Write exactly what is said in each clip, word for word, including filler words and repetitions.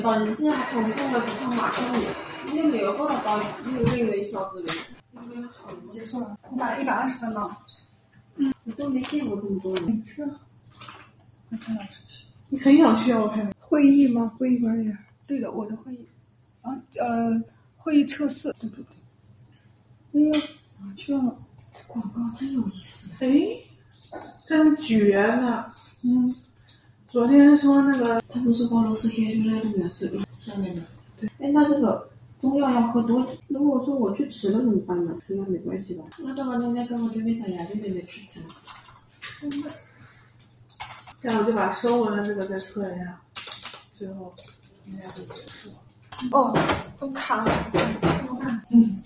本质还同步了几趟马上有，应该没有后来到六六的小子里，应该很结束了。你打了一百二十分吗？ 嗯，你都没见过这么多人。 这个，我看老师去。 你很想去啊？我看会议吗？会议管理员。对的，我的会议。啊，呃，会议测试。对对对。哎呀，去了。 广告真有意思。 哎，真绝了。 嗯。 昨天说那个， 他不是俄罗斯黑出来的面试下面的。对。哎，那这个中药要喝多久？如果说我去吃了怎么办呢？应该没关系吧？那这个应该跟我这边小牙这边的去吃。 真的。这样我就把收纹的这个再测一下，最后应该就结束了。 哦，都卡了。 嗯。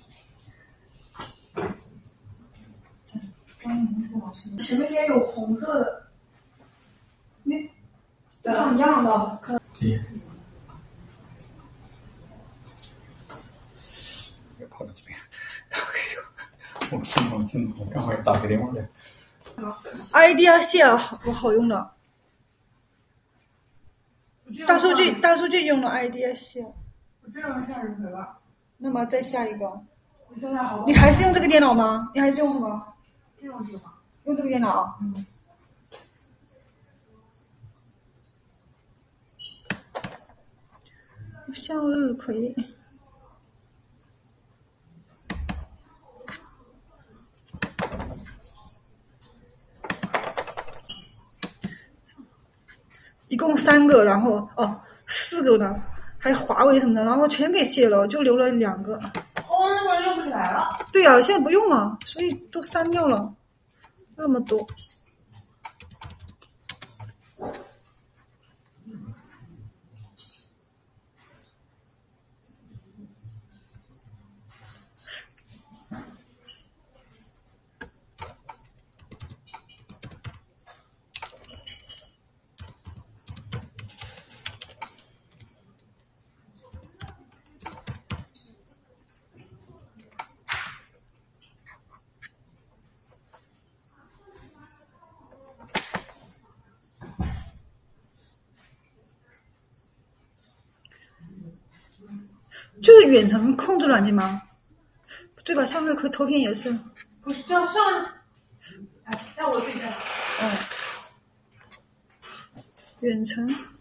前面也有红色的，你长一样的。 对。又跑到这边，我正好听，我刚好打个电话来。 idea share 好好用的，大数据大数据用的 idea share。 我这样下就可以了。 那么再下一个。 你现在好。 你还是用这个电脑吗？你还是用什么？ 用什么？ 用这个电脑。 嗯。 向日葵。一共三个，然后哦四个呢，还有华为什么的，然后全给卸了，就留了两个。 哦，那个用不起来了。 对啊，现在不用了，所以都删掉了，那么多。就是远程控制软件吗？对吧？向日葵投屏也是。 不是叫上，哎，让我自己看。 哦。远程。